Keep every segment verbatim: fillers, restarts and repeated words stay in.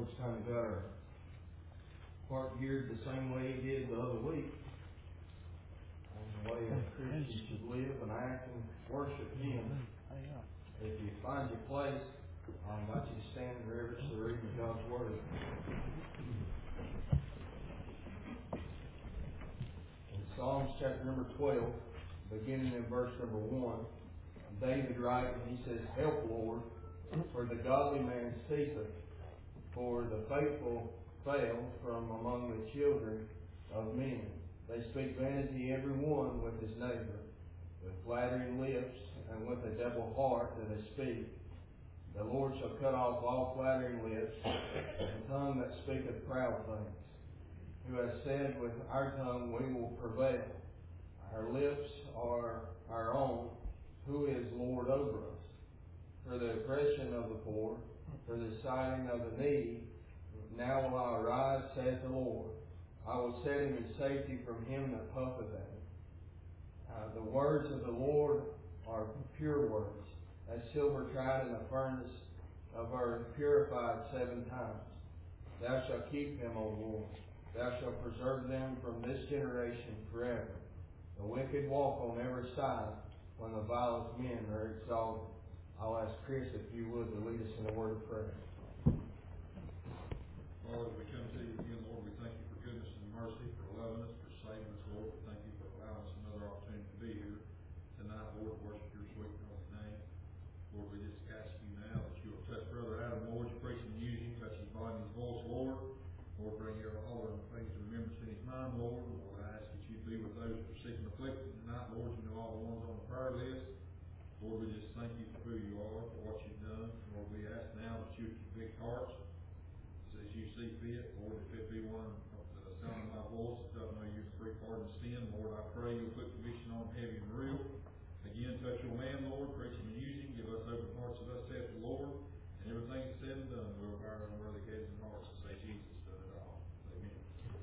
Lord's kind of got our heart geared the same way He did the other week. On the way a Christian should live and act and worship Him. If you find your place, I invite you to stand and reverence the reading of God's Word. In Psalms chapter number twelve, beginning in verse number one, David writes, and he says, "Help, Lord, for the godly man ceaseth, for the faithful fail from among the children of men. They speak vanity every one with his neighbor, with flattering lips and with a double heart that they speak. The Lord shall cut off all flattering lips, and tongue that speaketh proud things. Who has said, with our tongue we will prevail. Our lips are our own. Who is Lord over us? For the oppression of the poor, for the sighing of the needy, now will I arise, saith the Lord. I will set him in safety from him that puffeth at him. Uh, the words of the Lord are pure words, as silver tried in a furnace of earth, purified seven times. Thou shalt keep them, O Lord. Thou shalt preserve them from this generation forever. The wicked walk on every side, when the vilest men are exalted." I'll ask Chris, if you would, to lead us in a word of prayer. Lord, we come to you again, Lord. We thank you for goodness and mercy, for loving us, for saving us, Lord. We thank you for allowing us another opportunity to be here tonight, Lord, to worship your sweet and holy name. Lord, we just ask you now that you will touch Brother Adam, Lord, you preach and use him, touch his body and his voice, Lord. Lord, bring your all the things to remembrance in his mind, Lord. Lord, I ask that you be with those who are sick and afflicted tonight, Lord. You know all the ones on the prayer list. Lord, we just thank you for who you are, for what you've done. Lord, we ask now that you convict hearts as you see fit. Lord, if it be one of the sound of my voice that doesn't know you free pardon of sin, Lord, I pray you'll put conviction on heavy and real. Again, touch your man, Lord, preach and use him. Give us open hearts of us, saith the Lord. And everything that's said and done, we'll bow our unworthy heads and hearts and say, Jesus done it all. Amen.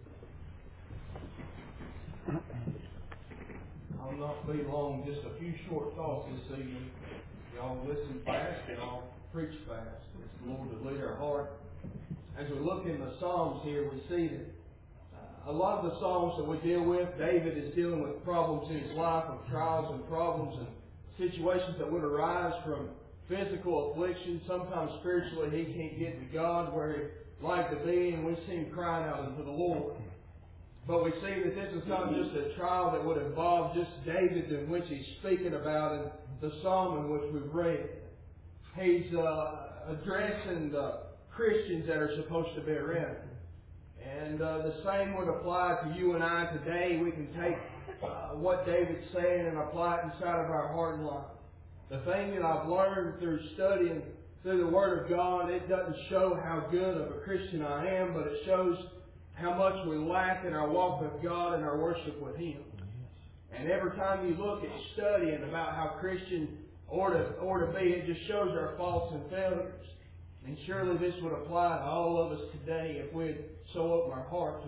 I'll not be long, just a few short thoughts this evening. Y'all listen fast and I'll preach fast. It's the Lord to lead our heart. As we look in the Psalms here, we see that uh, a lot of the Psalms that we deal with, David is dealing with problems in his life, of trials and problems and situations that would arise from physical affliction. Sometimes spiritually he can't get to God where he'd like to be, and we see him crying out unto the Lord. But we see that this is not just a trial that would involve just David, in which he's speaking about in the psalm in which we've read. He's uh, addressing the Christians that are supposed to be around him. And uh, the same would apply to you and I today. We can take uh, what David's saying and apply it inside of our heart and life. The thing that I've learned through studying through the Word of God, it doesn't show how good of a Christian I am, but it shows how much we lack in our walk with God and our worship with Him. And every time you look at studying about how Christian ought to, ought to be, it just shows our faults and failures. And surely this would apply to all of us today if we'd so open our heart to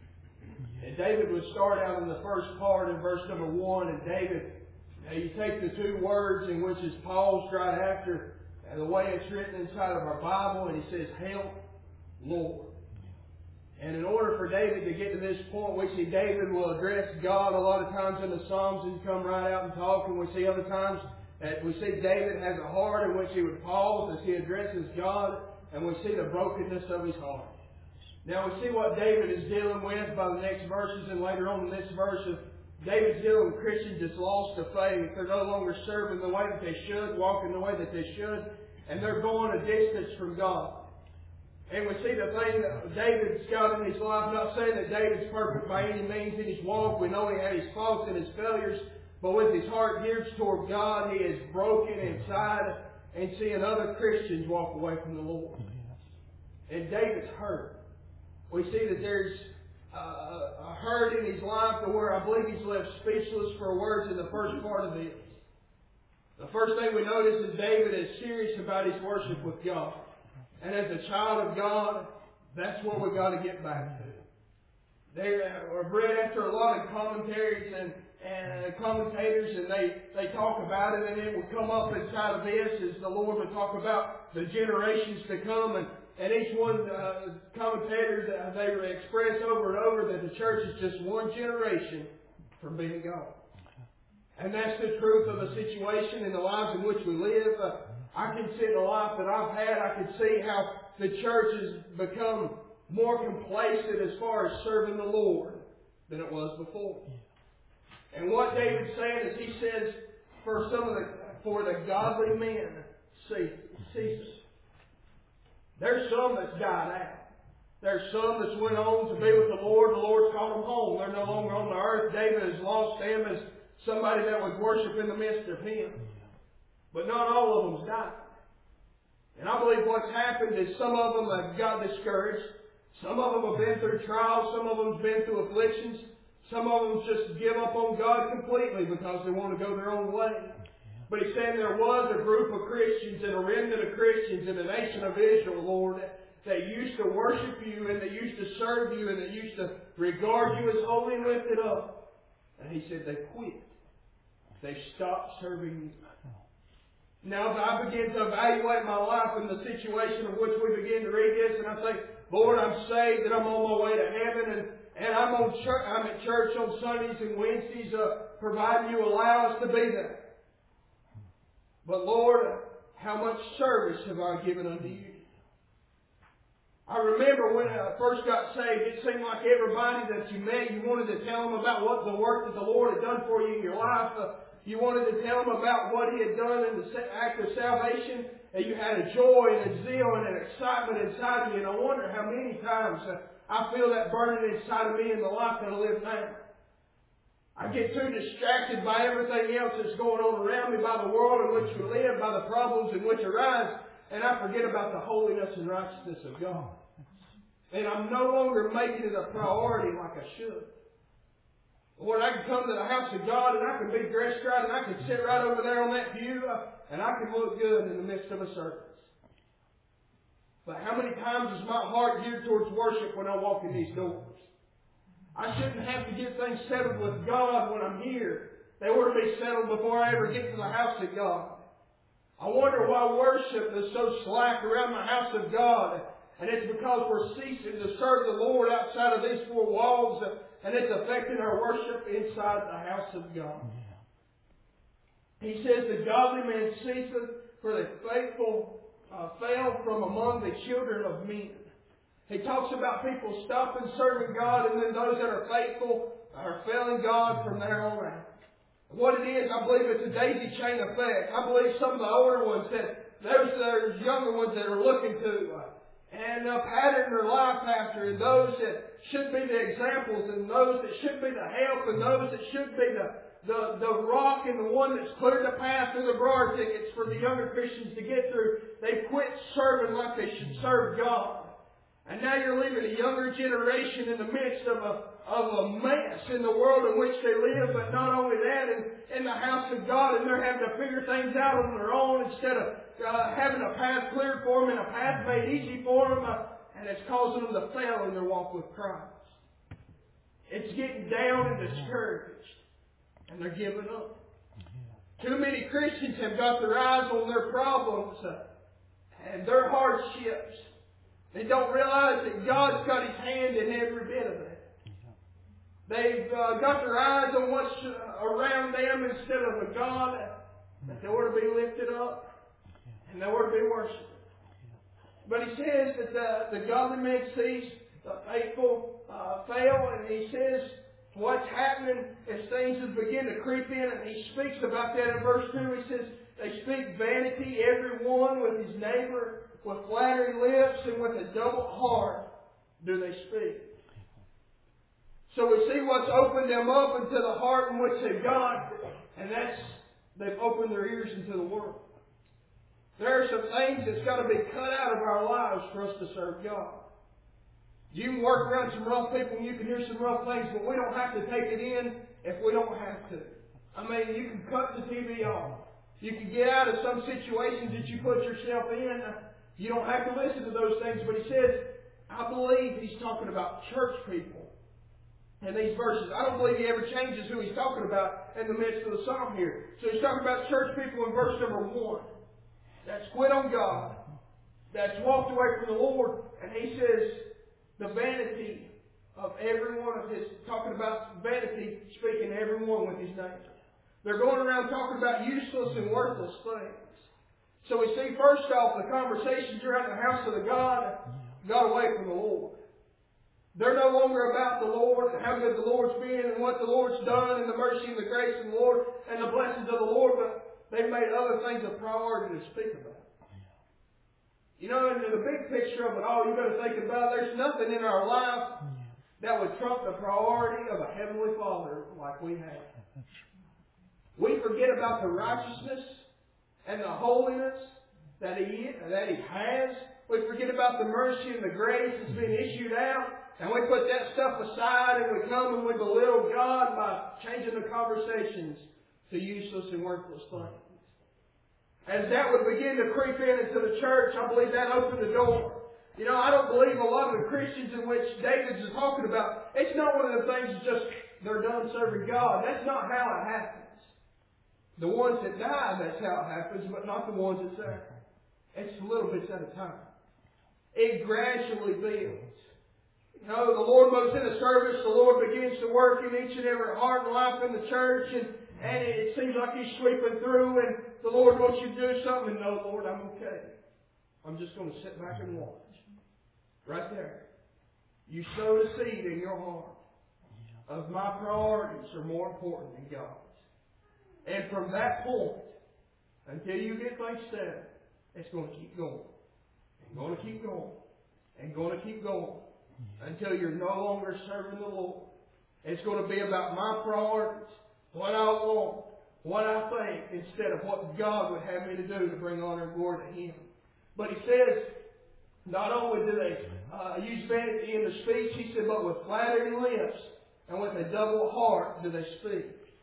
it. And David would start out in the first part in verse number one, and David, now you take the two words in which is paused right after, and the way it's written inside of our Bible, and he says, "Help, Lord." And in order for David to get to this point, we see David will address God a lot of times in the Psalms and come right out and talk. And we see other times that we see David has a heart in which he would pause as he addresses God. And we see the brokenness of his heart. Now we see what David is dealing with by the next verses, and later on in this verse, of David's dealing with Christians that's lost to faith. They're no longer serving the way that they should, walking the way that they should, and they're going a distance from God. And we see the thing that David's got in his life. I'm not saying that David's perfect by any means in his walk. We know he had his faults and his failures. But with his heart geared toward God, he is broken inside and seeing other Christians walk away from the Lord. And David's hurt. We see that there's a hurt in his life to where I believe he's left speechless for words in the first part of this. The first thing we notice is David is serious about his worship with God. And as a child of God, that's where we've got to get back to. They, I've read after a lot of commentaries, and and commentators, and they, they talk about it, and it would come up inside of this as the Lord would talk about the generations to come, and, and each one, uh, commentators, uh, they express over and over that the church is just one generation from being gone. And that's the truth of the situation in the lives in which we live. Uh, I can see in the life that I've had, I can see how the church has become more complacent as far as serving the Lord than it was before. And what David's saying is, he says, for some of the, for the godly men ceases. There's some that's died out. There's some that's went on to be with the Lord. The Lord's called them home. They're no longer on the earth. David has lost them as somebody that was worship in the midst of him. But not all of them's died. And I believe what's happened is some of them have got discouraged. Some of them have been through trials. Some of them have been through afflictions. Some of them just give up on God completely because they want to go their own way. But he's saying there was a group of Christians and a remnant of Christians in the nation of Israel, Lord, that used to worship you and that used to serve you and that used to regard you as holy and lifted up. And he said they quit. They stopped serving you. Now, if I begin to evaluate my life in the situation of which we begin to read this, and I say, Lord, I'm saved and I'm on my way to heaven, and, and I'm on church, I'm at church on Sundays and Wednesdays, uh, providing you allow us to be there. But Lord, how much service have I given unto you? I remember when I first got saved, it seemed like everybody that you met, you wanted to tell them about what the work that the Lord had done for you in your life. Uh, You wanted to tell them about what He had done in the act of salvation. And you had a joy and a zeal and an excitement inside of you. And I wonder how many times uh, I feel that burning inside of me in the life that I live now. I get too distracted by everything else that's going on around me, by the world in which we live, by the problems in which arise. And I forget about the holiness and righteousness of God. And I'm no longer making it a priority like I should. Lord, I can come to the house of God and I can be dressed right and I can sit right over there on that pew and I can look good in the midst of a service. But how many times is my heart geared towards worship when I walk in these doors? I shouldn't have to get things settled with God when I'm here. They ought to be settled before I ever get to the house of God. I wonder why worship is so slack around the house of God. And it's because we're ceasing to serve the Lord outside of these four walls. And it's affecting our worship inside the house of God. Yeah. He says, the godly man ceaseth, for the faithful uh, fail from among the children of men. He talks about people stopping serving God, and then those that are faithful are failing God from there on out. What it is, I believe it's a daisy chain effect. I believe some of the older ones, that there's, there's younger ones that are looking to uh, and uh, pattern their life after, and those that should be the examples, and those that should be the help, and those that should be the, the, the rock and the one that's cleared the path through the bar tickets for the younger Christians to get through. They quit serving like they should serve God. And now you're leaving a younger generation in the midst of a, of a mess in the world in which they live, but not only that, in, in the house of God, and they're having to figure things out on their own instead of uh, having a path cleared for them and a path made easy for them, uh, and it's causing them to fail in their walk with Christ. It's getting down and discouraged, and they're giving up. Too many Christians have got their eyes on their problems uh, and their hardships. They don't realize that God's got His hand in every bit of it. They've uh, got their eyes on what's uh, around them instead of a God that they ought to be lifted up and they ought to be worshipped. But he says that the, the godly man cease, the faithful uh, fail, and he says what's happening as things begin to creep in, and he speaks about that in verse two. He says, they speak vanity, every one with his neighbor, with flattering lips and with a double heart do they speak. So we see what's opened them up into the heart in which they've got, and that's, they've opened their ears into the world. There are some things that's got to be cut out of our lives for us to serve God. You can work around some rough people and you can hear some rough things, but we don't have to take it in if we don't have to. I mean, you can cut the T V off. You can get out of some situations that you put yourself in. You don't have to listen to those things, but he says, I believe he's talking about church people in these verses. I don't believe he ever changes who he's talking about in the midst of the psalm here. So he's talking about church people in verse number one. That's quit on God. That's walked away from the Lord. And he says the vanity of every one of his, talking about vanity, speaking to every one with his neighbor. They're going around talking about useless and worthless things. So we see first off the conversations around the house of the God got away from the Lord. They're no longer about the Lord and how good the Lord's been and what the Lord's done and the mercy and the grace of the Lord and the blessings of the Lord, but they've made other things a priority to speak about. You know, in the big picture of it all, you've got to think about there's nothing in our life that would trump the priority of a Heavenly Father like we have. We forget about the righteousness and the holiness that He that He has. We forget about the mercy and the grace that's been issued out. And we put that stuff aside and we come and we belittle God by changing the conversations to useless and worthless things. As that would begin to creep in into the church, I believe that opened the door. You know, I don't believe a lot of the Christians in which David's is talking about, it's not one of the things that's just they're done serving God. That's not how it happens. The ones that die, that's how it happens, but not the ones that's there. It's little bits at a time. It gradually builds. You know, the Lord moves in a service, the Lord begins to work in each and every heart and life in the church, and, and it seems like He's sweeping through, and the Lord wants you to do something, and no, Lord, I'm okay. I'm just going to sit back and watch. Right there. You sow the seed in your heart of my priorities are more important than God's. And from that point, until you get things settled, it's going to keep going. And going to keep going. And going to keep going. Until you're no longer serving the Lord. It's going to be about my priorities. What I want. What I think. Instead of what God would have me to do to bring honor and glory to Him. But He says, not only do they uh, use vanity in the speech, He said, but with flattering lips and with a double heart do they speak.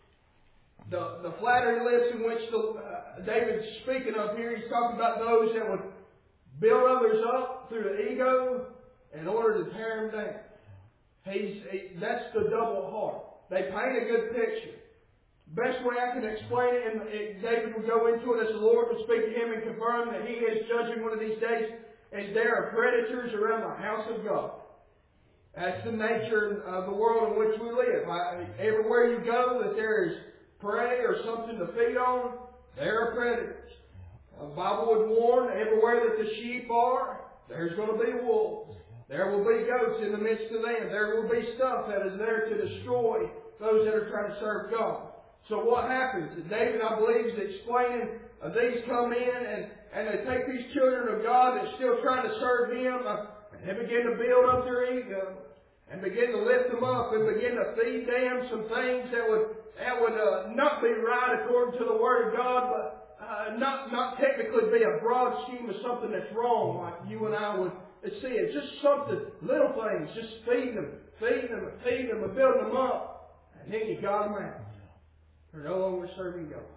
The, the flattering lips in which the, uh, David's speaking of here, he's talking about those that would build others up through the ego in order to tear them down. He's, he, that's the double heart. They paint a good picture. Best way I can explain it, and David would go into it as the Lord would speak to him and confirm that he is judging one of these days, is there are predators around the house of God. That's the nature of the world in which we live. I, everywhere you go that there is prey or something to feed on, there are predators. The Bible would warn everywhere that the sheep are, there's going to be wolves. There will be goats in the midst of them. There will be stuff that is there to destroy those that are trying to serve God. So what happens? David, I believe, is explaining uh, these come in and, and they take these children of God that's still trying to serve Him uh, and they begin to build up their ego and begin to lift them up and begin to feed them some things that would that would uh, not be right according to the Word of God, but uh, not not technically be a broad scheme of something that's wrong like you and I would see it. Just something, little things, just feeding them, feeding them and feeding them and building them up. And then you got them out. They're no longer serving God.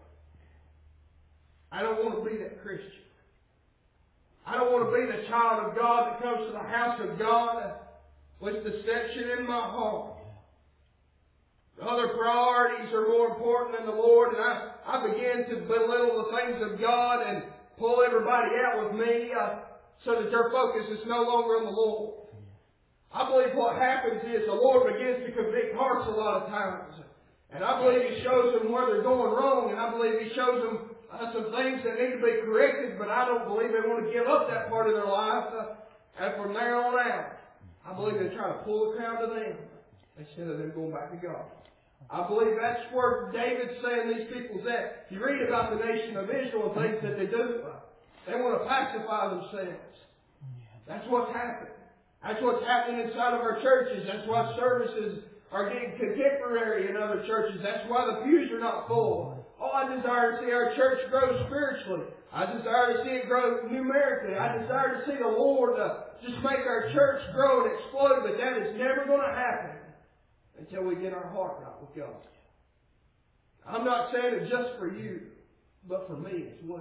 I don't want to be that Christian. I don't want to be the child of God that comes to the house of God with deception in my heart. Other priorities are more important than the Lord, and I, I begin to belittle the things of God and pull everybody out with me uh, so that their focus is no longer on the Lord. I believe what happens is the Lord begins to convict hearts a lot of times. And I believe He shows them where they're going wrong, and I believe He shows them uh, some things that need to be corrected, but I don't believe they want to give up that part of their life. Uh, and from there on out, I believe they try to pull the crown to them instead of them going back to God. I believe that's where David's saying these people's at. You read about the nation of Israel and things that they do. They want to pacify themselves. That's what's happening. That's what's happening inside of our churches. That's why services are getting contemporary in other churches. That's why the pews are not full. Oh, I desire to see our church grow spiritually. I desire to see it grow numerically. I desire to see the Lord uh, just make our church grow and explode, but that is never going to happen until we get our heart right with God. I'm not saying it just for you, but for me as well.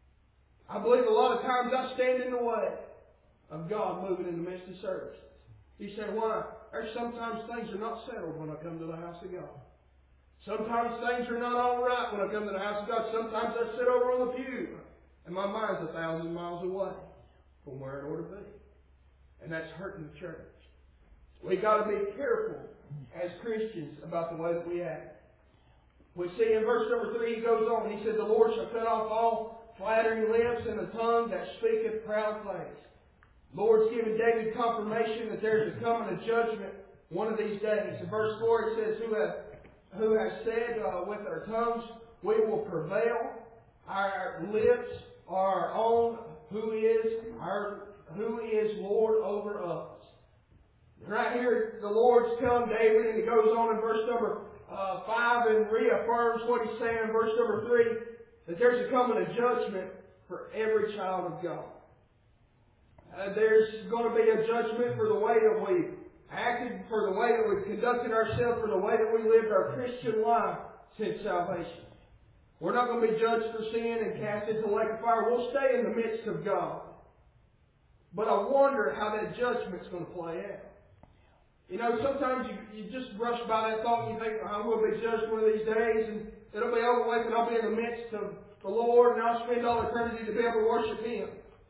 I believe a lot of times I stand in the way of God moving in the midst of services. He said, why? There's sometimes things are not settled when I come to the house of God. Sometimes things are not all right when I come to the house of God. Sometimes I sit over on the pew and my mind's a thousand miles away from where it ought to be. And that's hurting the church. We got to be careful as Christians about the way that we act. We see in verse number three, he goes on. He said, the Lord shall cut off all flattering lips and a tongue that speaketh proud things. The Lord's given David confirmation that there's a coming a judgment one of these days. In verse four it says, Who hath, who has said uh, with our tongues, we will prevail. Our lips are our own. Who is our who is Lord over us? Right here, the Lord's telling David, and it goes on in verse number uh, five and reaffirms what he's saying in verse number three, that there's a coming a judgment for every child of God. Uh, there's going to be a judgment for the way that we acted, for the way that we conducted ourselves, for the way that we lived our Christian life since salvation. We're not going to be judged for sin and cast into the lake of fire. We'll stay in the midst of God. But I wonder how that judgment's going to play out. You know, sometimes you, you just brush by that thought and you think, I'm going to be judged one of these days and it'll be over with and I'll be in the midst of the Lord and I'll spend all eternity to be able to worship Him.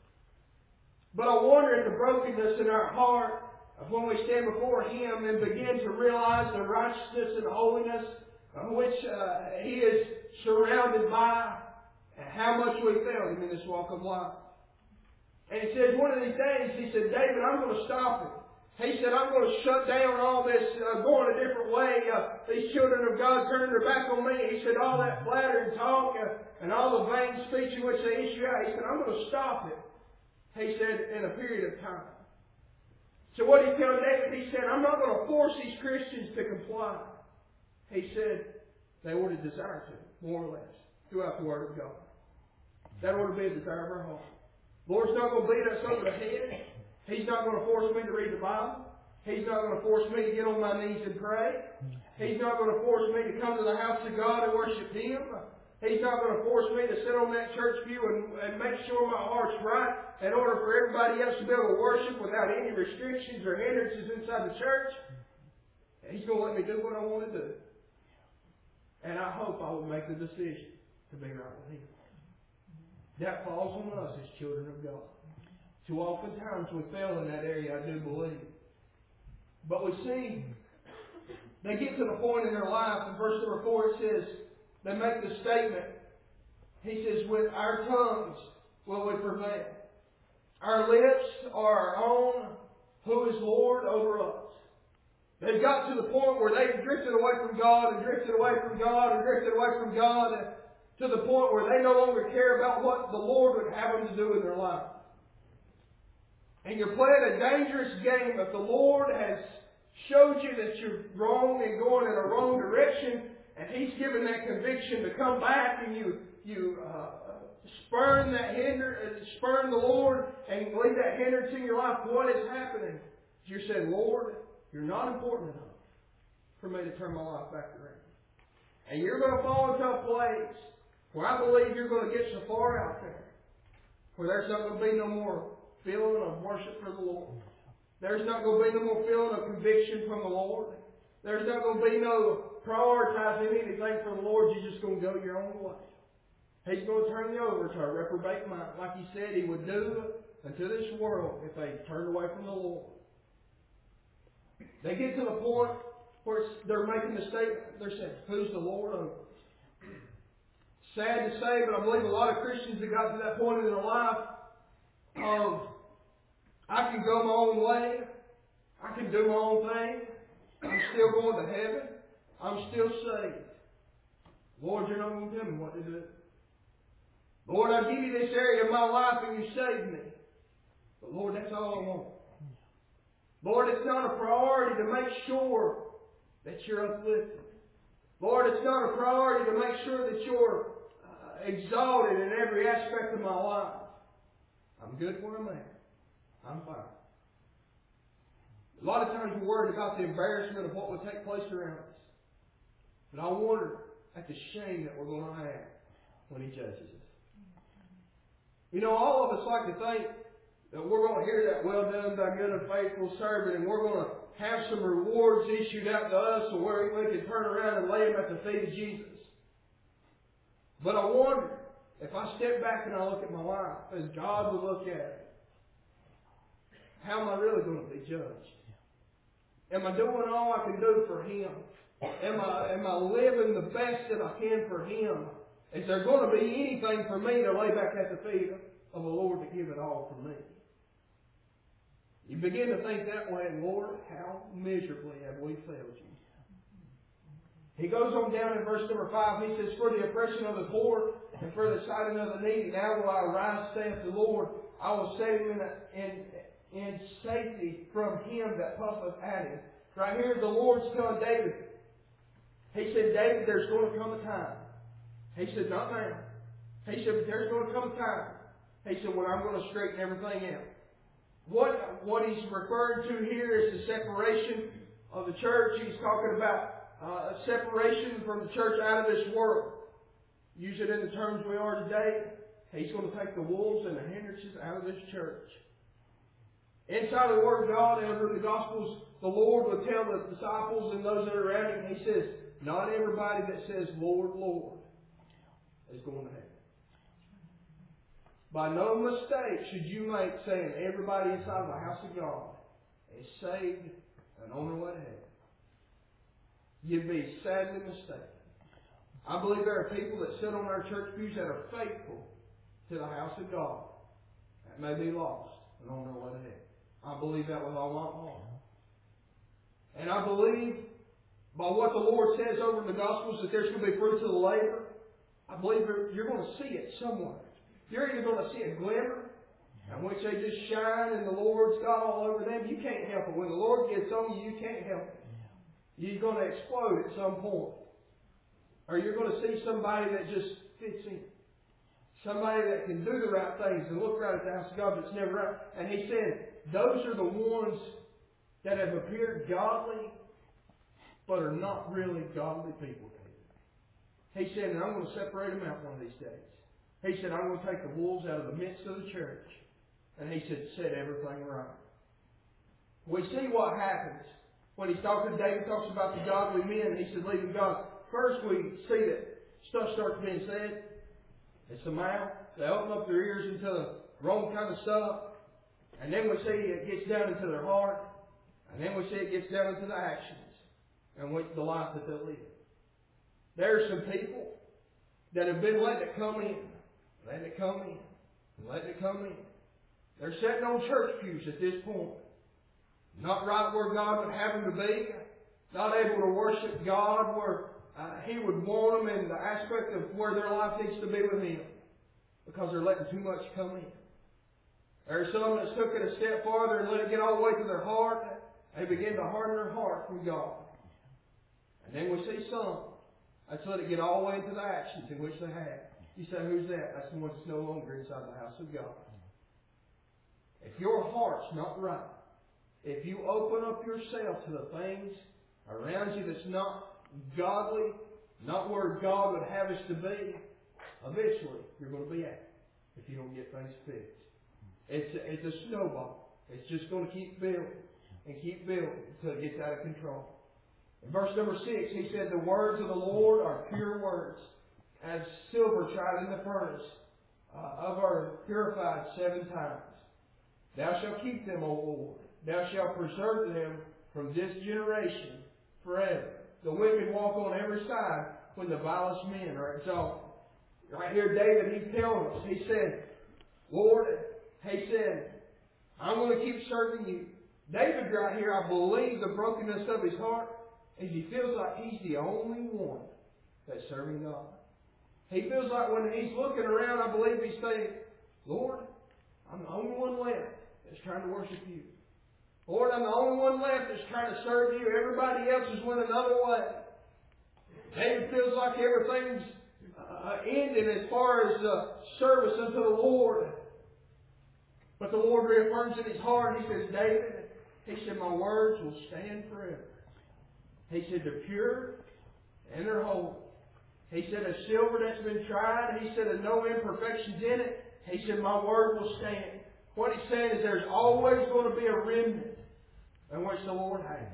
But I wonder at the brokenness in our heart of when we stand before Him and begin to realize the righteousness and holiness of which uh, He is surrounded by and how much we failed Him in this walk of life. And He says one of these days, He said, David, I'm going to stop it. He said, I'm going to shut down all this uh, going a different way. Uh, these children of God turning their back on me. He said, all that flattering talk uh, and all the vain speech in which they issue out. He said, I'm going to stop it. He said, in a period of time. So what he told David, he said, I'm not going to force these Christians to comply. He said, they ought to desire to, more or less, throughout the Word of God. That ought to be a desire of our heart. The Lord's not going to beat us over the head. He's not going to force me to read the Bible. He's not going to force me to get on my knees and pray. He's not going to force me to come to the house of God and worship Him. He's not going to force me to sit on that church pew and, and make sure my heart's right in order for everybody else to be able to worship without any restrictions or hindrances inside the church. He's going to let me do what I want to do. And I hope I will make the decision to be right with Him. That falls on us as children of God. Too oftentimes we fail in that area, I do believe. But we see, they get to the point in their life, in verse number four it says, they make the statement, he says, with our tongues will we prevail. Our lips are our own, who is Lord over us. They've got to the point where they've drifted away from God and drifted away from God and drifted away from God and to the point where they no longer care about what the Lord would have them to do in their life. And you're playing a dangerous game if the Lord has showed you that you're wrong and going in a wrong direction, and He's given that conviction to come back, and you you uh, spurn that hinder, spurn the Lord, and leave that hindrance in your life. What is happening? You're saying, Lord, you're not important enough for me to turn my life back around. And you're going to fall into a place where I believe you're going to get so far out there where there's not going to be no more feeling of worship for the Lord. There's not going to be no more feeling of conviction from the Lord. There's not going to be no prioritizing anything for the Lord. You're just going to go your own way. He's going to turn you over to a reprobate mind, like He said He would do unto this world if they turned away from the Lord. They get to the point where it's, they're making the statement. They're saying, who's the Lord over us? Sad to say, but I believe a lot of Christians have got to that point in their life of, I can go my own way. I can do my own thing. I'm still going to heaven. I'm still saved. Lord, you're not going to tell me what to do. Lord, I give you this area of my life and you saved me. But Lord, that's all I want. Lord, it's not a priority to make sure that you're uplifted. Lord, it's not a priority to make sure that you're uh, exalted in every aspect of my life. I'm good where I'm at. I'm fine. A lot of times we're worried about the embarrassment of what will take place around us. But I wonder at the shame that we're going to have when He judges us. You know, all of us like to think that we're going to hear that, well done, thy good and faithful servant, and we're going to have some rewards issued out to us so where we can turn around and lay them at the feet of Jesus. But I wonder, if I step back and I look at my life as God would look at it, how am I really going to be judged? Am I doing all I can do for Him? Am I, am I living the best that I can for Him? Is there going to be anything for me to lay back at the feet of the Lord to give it all for me? You begin to think that way, and Lord, how miserably have we failed You? He goes on down in verse number five, he says, for the oppression of the poor and for the sighting of the needy, now will I arise, saith the Lord. I will save him in, a, in, in safety from him that puffeth at him. Right here, the Lord's telling David. He said, David, there's going to come a time. He said, not now. He said, but there's going to come a time. He said, when I'm going to straighten everything out. What, what he's referring to here is the separation of the church. He's talking about Uh, separation from the church out of this world. Use it in the terms we are today. He's going to take the wolves and the hindrances out of this church. Inside of the Word of God, over in the Gospels, the Lord would tell the disciples and those that are around Him, He says, not everybody that says, Lord, Lord, is going to heaven. By no mistake should you make saying everybody inside of the house of God is saved and on their way to heaven. You'd be sadly mistaken. I believe there are people that sit on our church pews that are faithful to the house of God that may be lost and on their way to heaven. I believe that with all my heart. And I believe by what the Lord says over in the Gospels that there's going to be fruits of the labor. I believe you're going to see it somewhere. You're either going to see a glimmer in which they just shine and the Lord's got all over them. You can't help it. When the Lord gets on you, you can't help it. You're going to explode at some point. Or you're going to see somebody that just fits in. Somebody that can do the right things and look right at the house of God that's never right. And He said, those are the ones that have appeared godly, but are not really godly people. He said, and I'm going to separate them out one of these days. He said, I'm going to take the wolves out of the midst of the church. And He said, set everything right. We see what happens. When he's talking, David talks about the godly men, he said, leaving God. First we see that stuff starts being said. It's the mouth. They open up their ears into the wrong kind of stuff. And then we see it gets down into their heart. And then we see it gets down into the actions and with the life that they live. There are some people that have been letting it come in, letting it come in, and letting it come in. They're sitting on church pews at this point. Not right where God would have them to be. Not able to worship God where uh, He would want them in the aspect of where their life needs to be with Him. Because they're letting too much come in. There are some that took it a step farther and let it get all the way to their heart. They begin to harden their heart from God. And then we see some that's let it get all the way into the actions in which they have. You say, who's that? That's the one that's no longer inside the house of God. If your heart's not right, if you open up yourself to the things around you that's not godly, not where God would have us to be, eventually you're going to be at it if you don't get things fixed. It's a, it's a snowball. It's just going to keep building and keep building until it gets out of control. In verse number six, he said, the words of the Lord are pure words, as silver tried in the furnace, uh, of our purified seven times. Thou shalt keep them, O Lord. Thou shalt preserve them from this generation forever. The wicked walk on every side when the vilest men are exalted. Right here, David, he's telling us. He said, Lord, he said, I'm going to keep serving you. David right here, I believe the brokenness of his heart is he feels like he's the only one that's serving God. He feels like when he's looking around, I believe he's saying, Lord, I'm the only one left that's trying to worship you. Lord, I'm the only one left that's trying to serve you. Everybody else is went another way. David feels like everything's uh, ended as far as uh, service unto the Lord. But the Lord reaffirms in his heart. He says, David, he said, my words will stand forever. He said, they're pure and they're holy. He said, a silver that's been tried. He said, there's no imperfections in it. He said, my word will stand. What he's saying is there's always going to be a remnant in which the Lord has.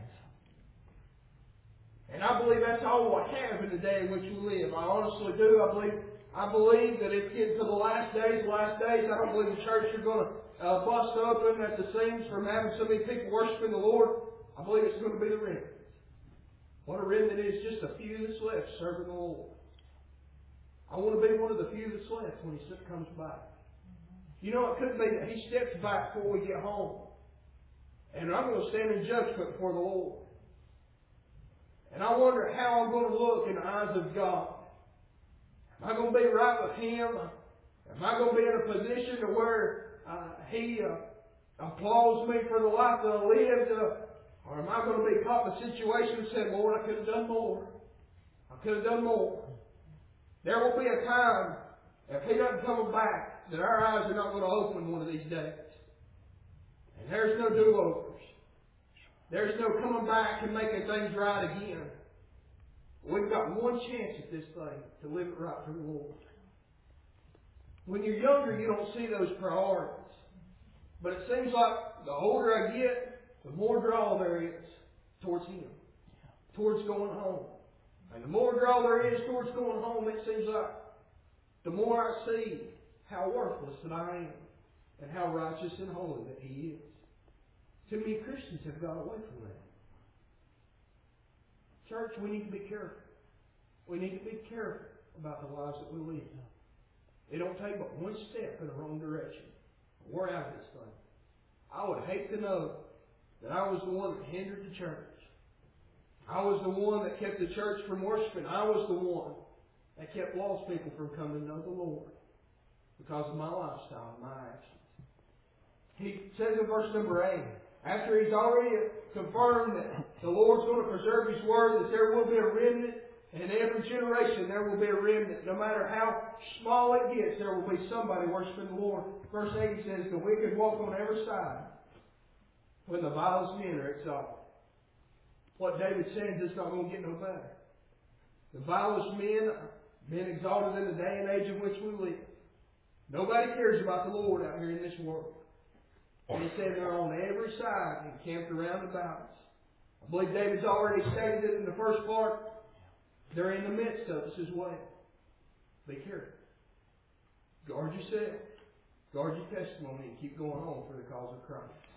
And I believe that's all we'll have in the day in which we live. I honestly do. I believe I believe that it's getting to the last days, last days. I don't believe the church is going to uh, bust open at the seams from having so many people worshiping the Lord. I believe it's going to be the remnant. What a remnant is, just a few that's left serving the Lord. I want to be one of the few that's left when He comes back. You know, it could be that He steps back before we get home. And I'm going to stand in judgment before the Lord. And I wonder how I'm going to look in the eyes of God. Am I going to be right with Him? Am I going to be in a position to where uh, He uh, applauds me for the life that I lived? Uh, or am I going to be caught in a situation and say, Lord, I could have done more. I could have done more. There will be a time, if He doesn't come back, that our eyes are not going to open one of these days. And there's no do-overs. There's no coming back and making things right again. We've got one chance at this thing to live it right for the Lord. When you're younger, you don't see those priorities. But it seems like the older I get, the more draw there is towards Him, towards going home. And the more draw there is towards going home, it seems like the more I see how worthless that I am and how righteous and holy that He is. Too many Christians have gone away from that. Church, we need to be careful. We need to be careful about the lives that we live. It don't take but one step in the wrong direction. We're out of this thing. I would hate to know that I was the one that hindered the church. I was the one that kept the church from worshiping. I was the one that kept lost people from coming to know the Lord because of my lifestyle and my actions. He says in verse number eight, after He's already confirmed that the Lord's going to preserve His Word, that there will be a remnant, and in every generation there will be a remnant. No matter how small it gets, there will be somebody worshiping the Lord. Verse eight says, the wicked walk on every side when the vilest men are exalted. What David's saying is it's not going to get no better. The vilest men, men exalted in the day and age in which we live. Nobody cares about the Lord out here in this world. And He said they're on every side and camped around about us. I believe David's already stated it in the first part. They're in the midst of us as well. Be careful. Guard yourself. Guard your testimony and keep going on for the cause of Christ.